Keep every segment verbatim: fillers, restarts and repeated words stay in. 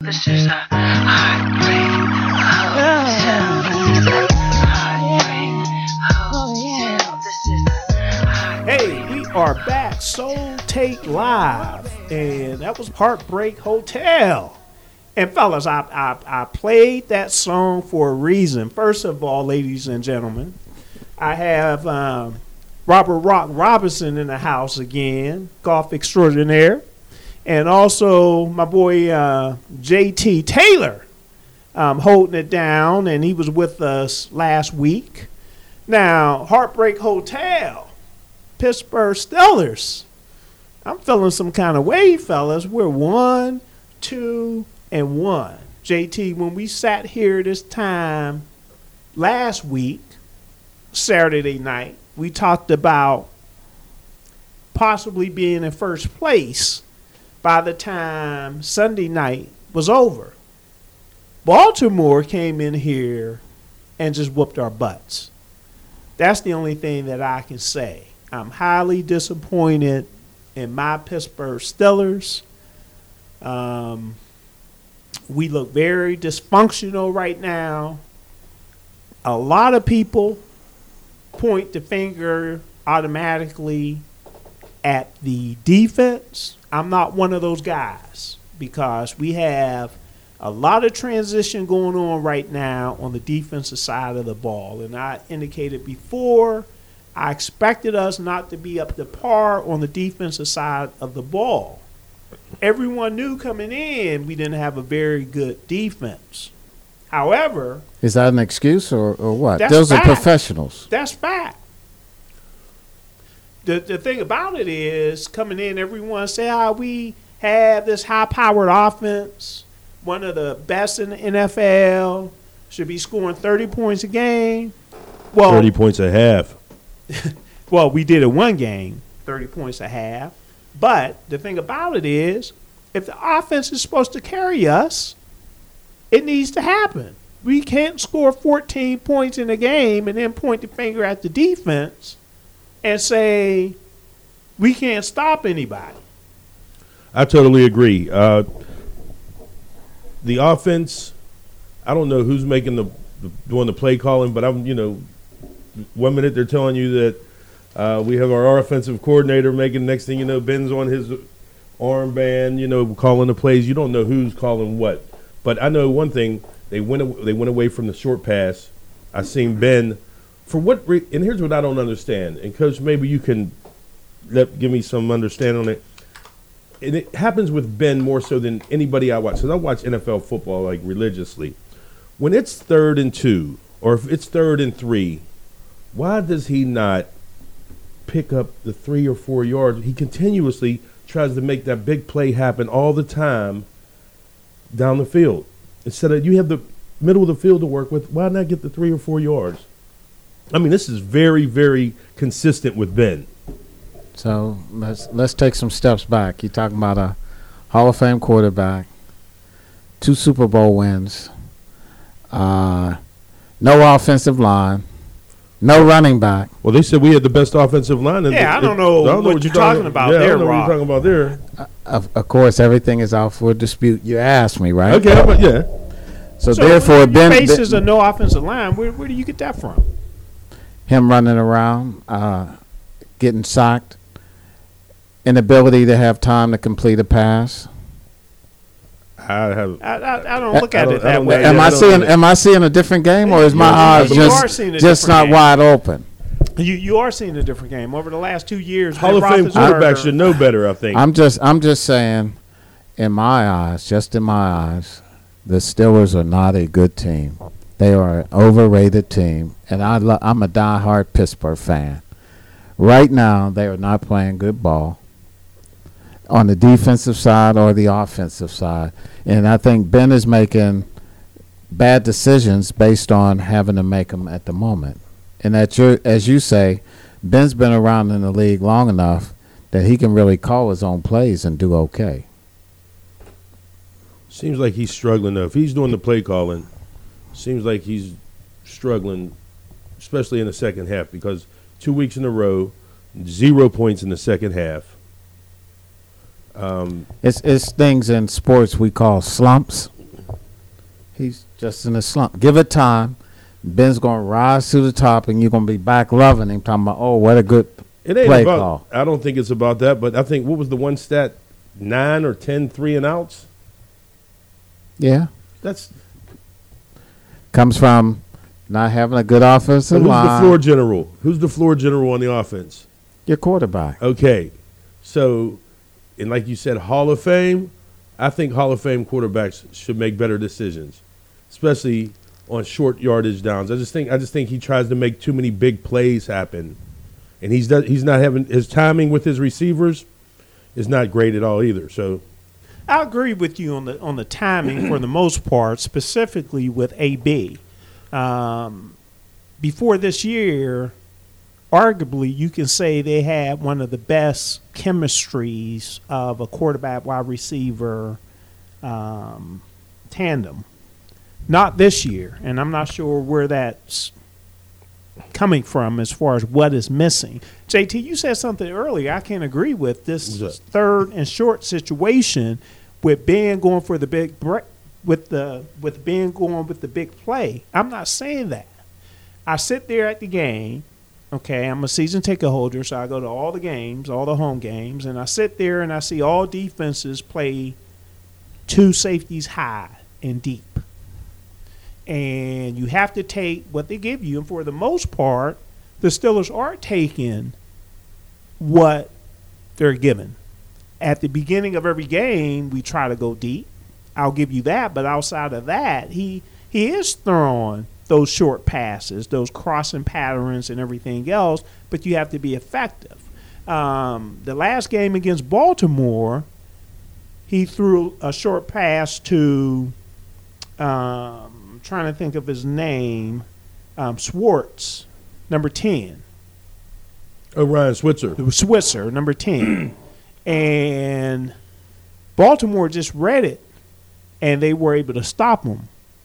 This is a heartbreak hotel. This is a heartbreak hotel. This is a heartbreak. Hey, we are back. Soul Take Live. And that was Heartbreak Hotel. And fellas, I, I I played that song for a reason. First of all, ladies and gentlemen, I have um, Robert Rock Robinson in the house again, golf extraordinaire. And also my boy uh, J T Taylor um, holding it down, and he was with us last week. Now, Heartbreak Hotel, Pittsburgh Steelers. I'm feeling some kind of way, fellas. We're one, two, and one. J T, when we sat here this time last week, Saturday night, we talked about possibly being in first place by the time Sunday night was over. Baltimore came in here and just whooped our butts. That's the only thing that I can say. I'm highly disappointed in my Pittsburgh Steelers. Um, we look very dysfunctional right now. A lot of people point the finger automatically at the defense. I'm not one of those guys because we have a lot of transition going on right now on the defensive side of the ball. And I indicated before, I expected us not to be up to par on the defensive side of the ball. Everyone knew coming in we didn't have a very good defense. However, is that an excuse or, or what? That's Those fact. are professionals. That's fact. The the thing about it is, coming in, everyone say, "Ah, we have this high-powered offense, one of the best in the N F L, should be scoring thirty points a game." Well, thirty points a half. well, we did it one game, thirty points a half. But the thing about it is, if the offense is supposed to carry us, it needs to happen. We can't score fourteen points in a game and then point the finger at the defense and say we can't stop anybody. I totally agree. Uh, the offense, I don't know who's making the, the doing the play calling, but I'm you know, one minute they're telling you that uh, we have our offensive coordinator making. Next thing you know, Ben's on his armband, you know, calling the plays. You don't know who's calling what. But I know one thing: they went they went away from the short pass. I seen Ben. For what re- and here's what I don't understand. And Coach, maybe you can let give me some understanding on it. And it happens with Ben more so than anybody I watch. Because I watch N F L football like religiously. When it's third and two, or if it's third and three, why does he not pick up the three or four yards? He continuously tries to make that big play happen all the time down the field. Instead of you have the middle of the field to work with, why not get the three or four yards? I mean, this is very, very consistent with Ben. So let's let's take some steps back. You're talking about a Hall of Fame quarterback, two Super Bowl wins, uh, no offensive line, no running back. Well, they said we had the best offensive line. In Yeah, the, I don't know I don't what you're talking about yeah, there, I don't know Rob. what you're talking about there. Uh, of, of course, everything is out for dispute. You asked me, right? Okay, but yeah. So, So therefore, when Ben, your basis Ben of no offensive line, where where do you get that from? him running around, uh, getting sacked, inability to have time to complete a pass. I have. I, I, I don't look I at don't- it I that don't- way. yeah, am I I don't seeing? know. Am I seeing a different game, or is my You- eyes you are just seeing a just different not game. wide open? You you are seeing a different game over the last two years. Hall Ben of Fame Roethlisberger- quarterbacks should know better, I think. I'm just I'm just saying, in my eyes, just in my eyes, the Steelers are not a good team. They are an overrated team, and I lo- I'm a diehard Pittsburgh fan. Right now, they are not playing good ball on the defensive side or the offensive side, and I think Ben is making bad decisions based on having to make them at the moment. And that you're, as you say, Ben's been around in the league long enough that he can really call his own plays and do okay. Seems like he's struggling, though. If he's doing the play calling, seems like he's struggling, especially in the second half, because two weeks in a row, zero points in the second half. Um, It's it's things in sports we call slumps. He's just in a slump. Give it time. Ben's going to rise to the top, and you're going to be back loving him, talking about, oh, what a good It ain't play about. call. I don't think it's about that, but I think what was the one stat? Nine or ten three and outs. Yeah. That's Comes from not having a good so offensive who's line. the floor general? Who's the floor general on the offense? Your quarterback. Okay, so and like you said, Hall of Fame. I think Hall of Fame quarterbacks should make better decisions, especially on short yardage downs. I just think I just think he tries to make too many big plays happen, and he's not, he's not having his timing with his receivers is not great at all either. So I agree with you on the on the timing for the most part, specifically with A B. Um, before this year, arguably, you can say they had one of the best chemistries of a quarterback wide receiver um, tandem. Not this year, and I'm not sure where that's coming from as far as what is missing. J T, you said something earlier I can't agree with. This What's that? third and short situation with Ben going for the big break, with the with Ben going with the big play. I'm not saying that. I sit there at the game. Okay, I'm a season ticket holder, so I go to all the games, all the home games, and I sit there and I see all defenses play two safeties high and deep. And you have to take what they give you. And for the most part, the Steelers are taking what they're given. At the beginning of every game, we try to go deep. I'll give you that. But outside of that, he he is throwing those short passes, those crossing patterns and everything else. But you have to be effective. Um, the last game against Baltimore, he threw a short pass to um, – I'm trying to think of his name, um, Swartz, number ten. oh, Ryan Switzer. It was Switzer, number ten. And Baltimore just read it, and they were able to stop him.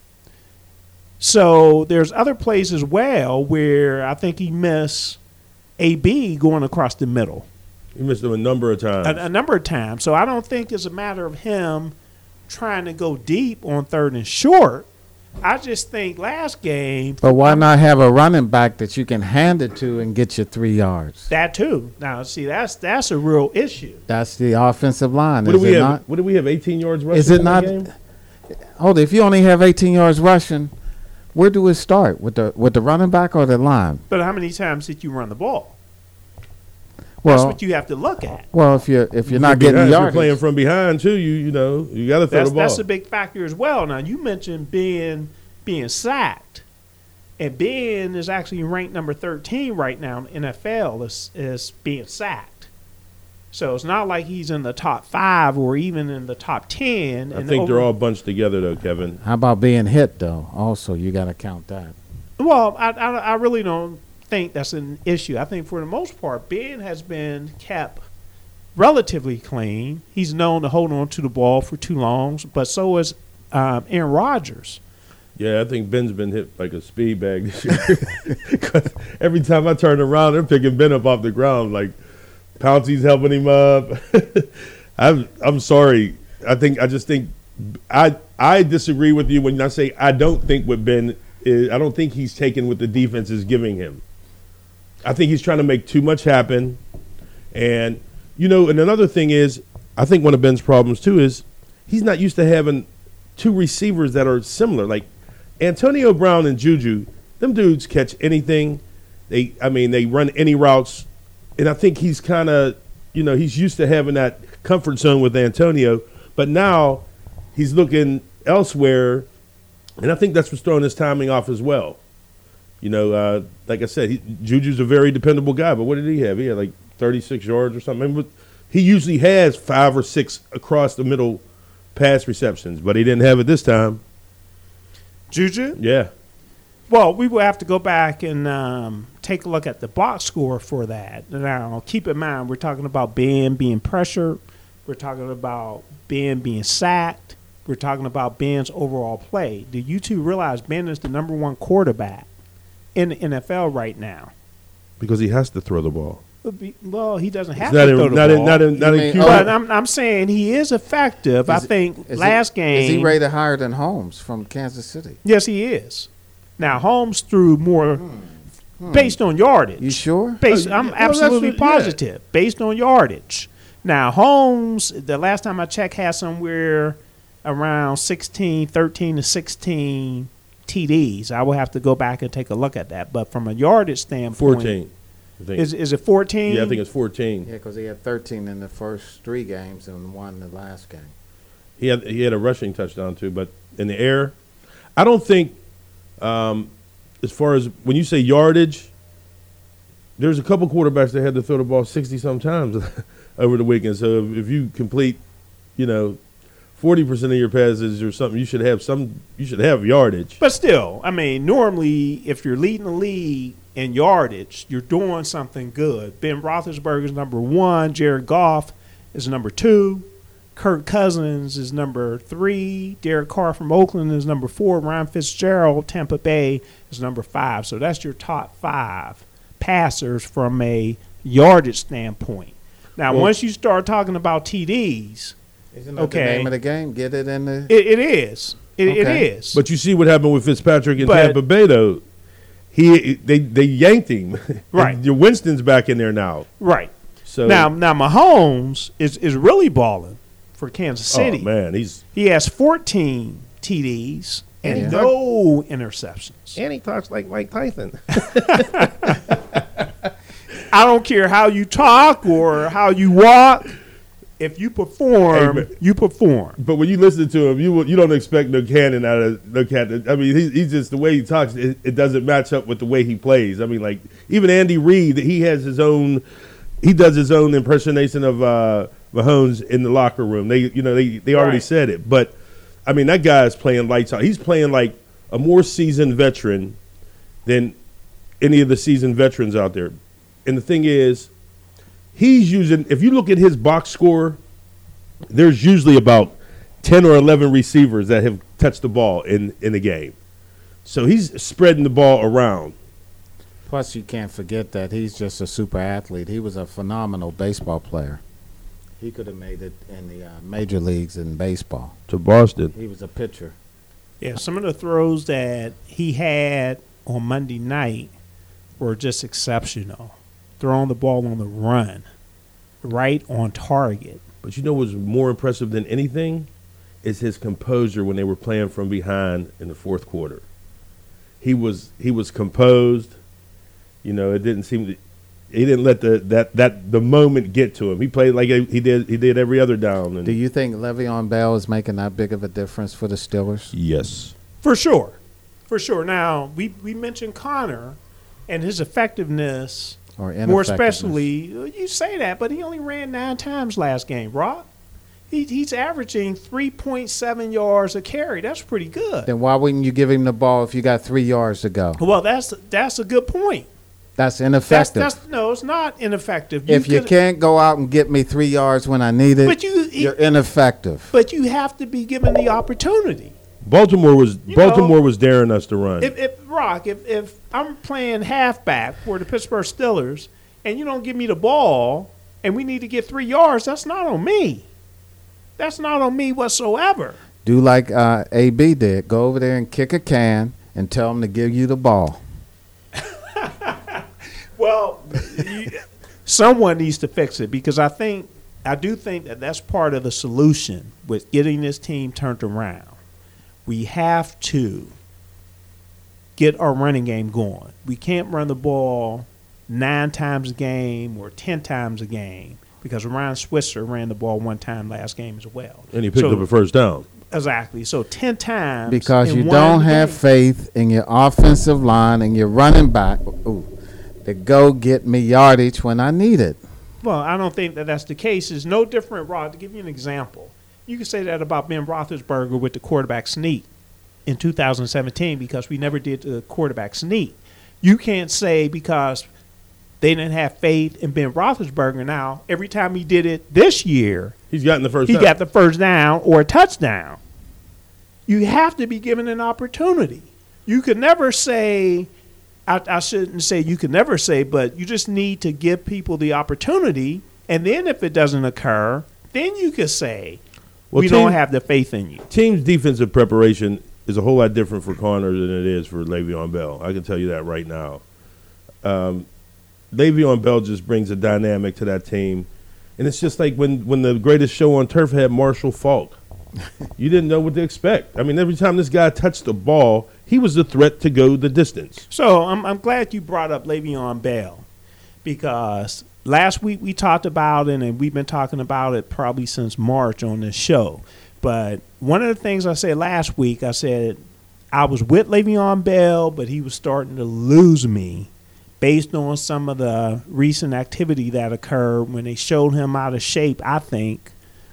So there's other plays as well where I think he missed A B going across the middle He missed them a number of times. a, a number of times. So I don't think it's a matter of him trying to go deep on third and short. I just think last game, But why not have a running back that you can hand it to and get your three yards? that too. Now, see, that's that's a real issue. That's the offensive line, what do is we it have? not? What do we have? eighteen yards rushing. Is it in that not? game? Hold it. If you only have eighteen yards rushing, where do we start? With the with the running back or the line? But how many times did you run the ball? That's Well, what you have to look at. well, if you're if you're not From getting behind, yards, you're playing from behind too. You you know you got to throw That's the ball. that's a big factor as well. Now, you mentioned being being sacked, and Ben is actually ranked number thirteen right now in the N F L is is being sacked. So it's not like he's in the top five or even in the top ten. I and think over- they're all bunched together though, Kevin. how about being hit though? Also, you got to count that. Well, I, I, I really don't think that's an issue. I think for the most part, Ben has been kept relatively clean. He's known to hold on to the ball for too long, but so is um, Aaron Rodgers. Yeah, I think Ben's been hit like a speed bag this year. 'Cause every time I turn around, they're picking Ben up off the ground. Like Pouncey's helping him up. I'm I'm sorry. I think I just think I I disagree with you when I say I don't think what Ben is. I don't think he's taking what the defense is giving him. I think he's trying to make too much happen. And you know, and another thing is, I think one of Ben's problems too is he's not used to having two receivers that are similar. Like Antonio Brown and Juju, them dudes catch anything. They, I mean, they run any routes, and I think he's kind of, you know, he's used to having that comfort zone with Antonio, but now he's looking elsewhere, and I think that's what's throwing his timing off as well. You know, uh, like I said, he, Juju's a very dependable guy, but what did he have? He had like thirty-six yards or something. But he usually has five or six across the middle pass receptions, but he didn't have it this time. Juju? Yeah. Well, we will have to go back and um, take a look at the box score for that. Now, keep in mind, we're talking about Ben being pressured. We're talking about Ben being sacked. We're talking about Ben's overall play. Do you two realize Ben is the number one quarterback in the N F L right now? Because he has to throw the ball. Would be- Well, he doesn't have It's not to throw in, the not ball. in, not in, not You in mean- Cuba. But I'm I'm saying he is effective. I Is- think Is last he, game. Is he rated higher than Holmes from Kansas City? Yes, he is. Now Holmes threw more Hmm. based on yardage. You sure? Based, Oh, yeah, I'm well, that's absolutely what- yeah. positive. Based on yardage. Now Holmes, the last time I checked, had somewhere around sixteen, thirteen to sixteen T Ds. I will have to go back and take a look at that. But from a yardage standpoint, fourteen. I think. Is is it fourteen? yeah, I think it's fourteen. Yeah, because he had thirteen in the first three games and one the last game. He had he had a rushing touchdown too, but in the air, I don't think. Um, as far as when you say yardage, there's a couple quarterbacks that had to throw the ball sixty some times over the weekend. So if, if you complete, you know, forty percent of your passes or something, you should have some. You should have yardage. But still, I mean, normally if you're leading the league in yardage, you're doing something good. Ben Roethlisberger is number one. Jared Goff is number two. Kirk Cousins is number three. Derek Carr from Oakland is number four. Ryan Fitzgerald, Tampa Bay, is number five. So that's your top five passers from a yardage standpoint. Now, Well- once you start talking about T Ds, Isn't that Okay. the name of the game? Get it in the. it, it is. It, it Okay. is. But you see what happened with Fitzpatrick in But- Tampa Bay, though. He they they yanked him. Right. Your Winston's back in there now. right. So Now, now Mahomes is, is really balling for Kansas City. oh man, he's He has fourteen T Ds and Yeah. no interceptions. and he talks like Mike Tyson. I don't care how you talk or how you walk. If you perform, Hey, man. you perform. But when you listen to him, you will- you don't expect no cannon out of no cannon. I mean, he, he's just the way he talks. It, it doesn't match up with the way he plays. I mean, like even Andy Reid, he has his own. He does his own impersonation of uh, Mahomes in the locker room. They, you know, they they already Right. said it. But I mean, that guy's playing lights out. He's playing like a more seasoned veteran than any of the seasoned veterans out there. And the thing is, he's using, if you look at his box score, there's usually about ten or eleven receivers that have touched the ball in, in the game. So he's spreading the ball around. Plus, you can't forget that he's just a super athlete. He was a phenomenal baseball player. He could have made it in the uh, major leagues in baseball. To Boston. He was a pitcher. Yeah, some of the throws that he had on Monday night were just exceptional. Throwing the ball on the run, right on target. But you know what's more impressive than anything is his composure when they were playing from behind in the fourth quarter. He was he was composed. You know, it didn't seem to, he didn't let the that, that the moment get to him. He played like he did he did every other down. And Do you think Le'Veon Bell is making that big of a difference for the Steelers? yes. For sure. For sure. Now, we, we mentioned Connor and his effectiveness. Or More ineffectiveness? especially, you say that, but he only ran nine times last game, Rob. He, he's averaging three point seven yards a carry. That's pretty good. Then why wouldn't you give him the ball if you got three yards to go? Well, that's that's a good point. That's That's, ineffective. that's no, it's not ineffective. if you could- can't go out and get me three yards when I need it, but you, you're ineffective. but you have to be given the opportunity. Baltimore was You Baltimore know, was daring us to run. If, if Rock, if if I'm playing halfback for the Pittsburgh Steelers and you don't give me the ball and we need to get three yards, that's not on me. That's not on me whatsoever. Do like uh, A B did. Go over there and kick a can and tell them to give you the ball. Well, you, someone needs to fix it because I think I do think that that's part of the solution with getting this team turned around. We have to get our running game going. We can't run the ball nine times a game or ten times a game because Ryan Switzer ran the ball one time last game as well. and he picked So- up a first down. Exactly. So ten times Because in you one don't have game. faith in your offensive line and your running back ooh, to go get me yardage when I need it. Well, I don't think that that's the case. It's no different, Rod. To give you an example, you can say that about Ben Roethlisberger with the quarterback sneak in two thousand seventeen because we never did the quarterback sneak. You can't say because they didn't have faith in Ben Roethlisberger now, every time he did it this year, He's gotten the first he down. got the first down or a touchdown. You have to be given an opportunity. You could never say I, I shouldn't say you can never say, but you just need to give people the opportunity. And then if it doesn't occur, then you can say, Well, we team- don't have the faith in you. Team's defensive preparation is a whole lot different for Connor than it is for Le'Veon Bell. I can tell you that right now. Um, Le'Veon Bell just brings a dynamic to that team. And it's just like when, when the greatest show on turf had Marshall Faulk. You didn't know what to expect. I mean, every time this guy touched the ball, he was a threat to go the distance. So I'm, I'm glad you brought up Le'Veon Bell, because last week we talked about it, and we've been talking about it probably since March on this show. But one of the things I said last week, I said I was with Le'Veon Bell, but he was starting to lose me based on some of the recent activity that occurred when they showed him out of shape, I think,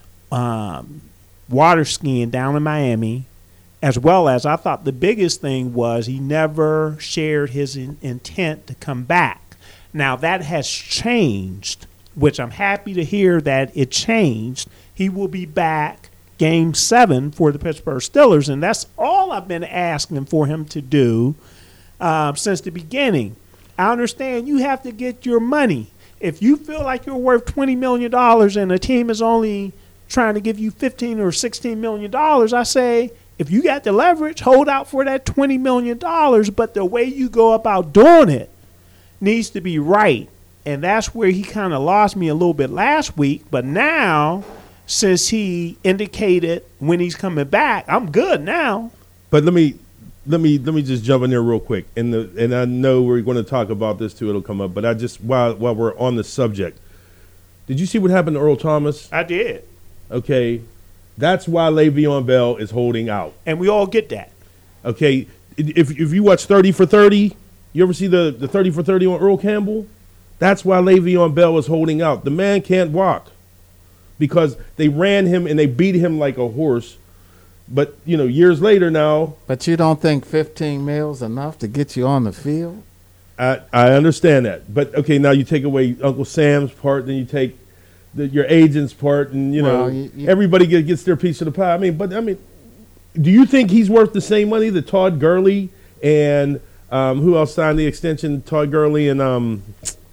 um, water skiing down in Miami, as well as I thought the biggest thing was he never shared his in- intent to come back. Now that has changed, which I'm happy to hear that it changed. He will be back game seven for the Pittsburgh Steelers, and that's all I've been asking for him to do uh, since the beginning. I understand you have to get your money. If you feel like you're worth twenty million dollars and a team is only trying to give you fifteen or sixteen million dollars, I say, if you got the leverage, hold out for that twenty million dollars, but the way you go about doing it needs to be right. And that's where he kind of lost me a little bit last week. But now, since he indicated when he's coming back, I'm good now. But let me let me let me just jump in there real quick. And the and I know we're going to talk about this too. It'll come up. But I just while while we're on the subject, did you see what happened to Earl Thomas? I did. Okay, that's why Le'Veon Bell is holding out. And we all get that. Okay, if if you watch thirty for thirty, you ever see the, the thirty for thirty on Earl Campbell? That's why Le'Veon Bell is holding out. The man can't walk because they ran him and they beat him like a horse. But, you know, years later now. But you don't think fifteen mil's enough to get you on the field? I, I understand that. But, okay, now you take away Uncle Sam's part, then you take the, your agent's part, and, you know, Well, you- you- everybody get, gets their piece of the pie. I mean, but, I mean, do you think he's worth the same money that Todd Gurley and um, who else signed the extension? Todd Gurley and um,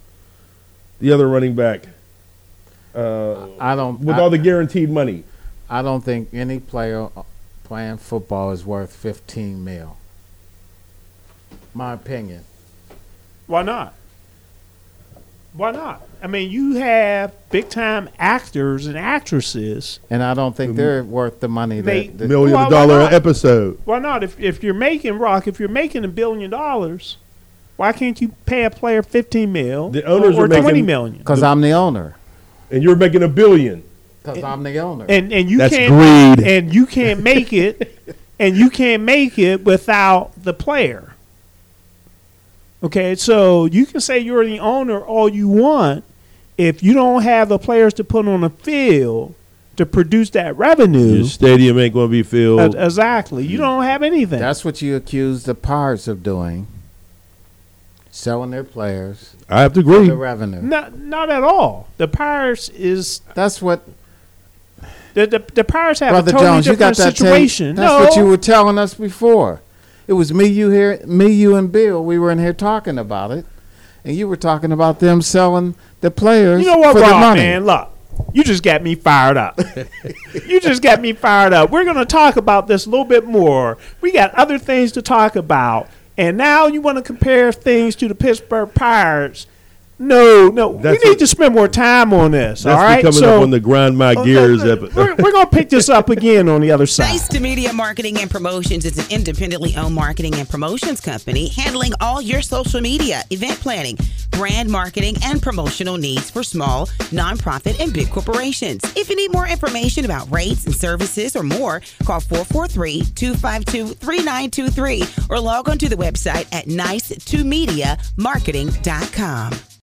the other running back uh, I don't. with I, all the guaranteed money. I don't think any player playing football is worth fifteen mil. My opinion. Why not? Why not? I mean, you have big-time actors and actresses. And I don't think they're worth the money They- that, that Million Why- why dollar not? episode. Why not? If if you're making rock, if you're making a billion dollars, why can't you pay a player fifteen mil The owners or, or are making- twenty million? because I'm the owner. And you're making a billion. Because I'm the owner. And and you That's can't greed. and you can't make it, and you can't make it without the player. Okay, so you can say you're the owner all you want. If you don't have the players to put on the field to produce that revenue, Your stadium ain't going to be filled. uh, exactly, you don't have anything. That's what you accuse the Pirates of doing. Selling their players I have to for agree. the revenue. Not not at all. The Pirates is That's what, the the, the Pirates have Brother a totally Jones, you got different that tape. situation. That's no, what you were telling us before. It was me, you here, me, you, and Bill. We were in here talking about it, and you were talking about them selling the players you know what, for the Rob, money. man? Look, you just got me fired up. You just got me fired up. We're gonna talk about this a little bit more. We got other things to talk about, and now you want to compare things to the Pittsburgh Pirates. No, no, That's we need a- to spend more time on this. That's all right, coming so up on the Grind My uh, Gears uh, episode. we're, we're gonna pick this up again on the other side. Nice to Media Marketing and Promotions is an independently owned marketing and promotions company handling all your social media, event planning, brand marketing, and promotional needs for small, nonprofit, and big corporations. If you need more information about rates and services or more, call four four three, two five two, three nine two three or log on to the website at nice to media marketing dot com.